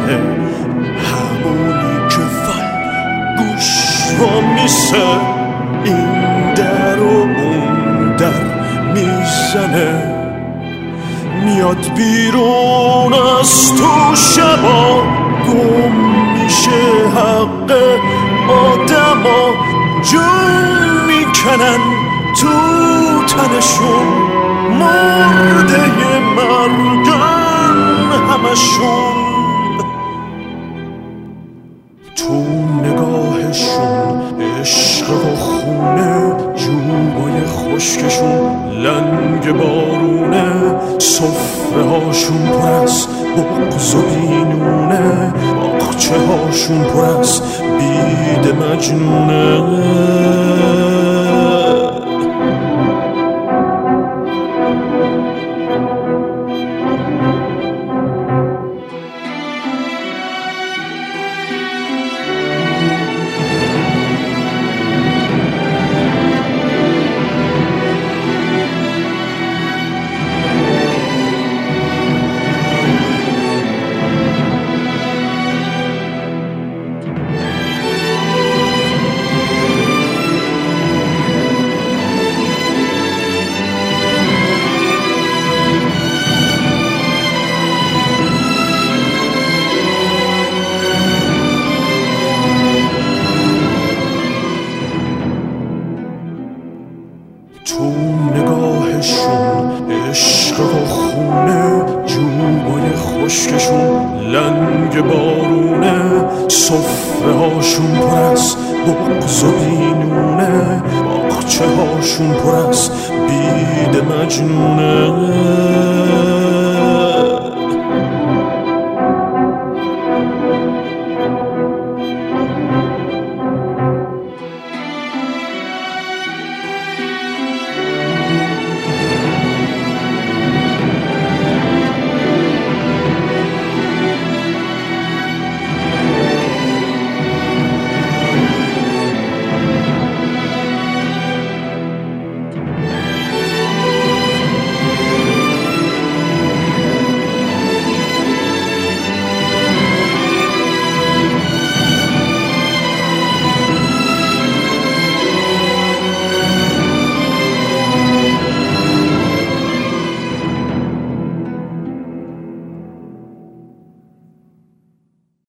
میزنه، همونی که گوش رو میسه، این در و اون در میزنه، میاد بیرون از تو شبا، گم میشه حق آدما، جون میکنن تو تنشون، مرده مرگن همشون. تو نگاهشون عشق و خونه، جوبای خشکشون لنگ بارونه، صفره هاشون پر از بغض و بینونه، باغچه هاشون پر از بید مجنونه. تو نگاهشون عشق و خونه، جوبای خشکشون لنگ بارونه، صفره هاشون پر از بغض و بینونه، باغچه هاشون پر از بید مجنونه.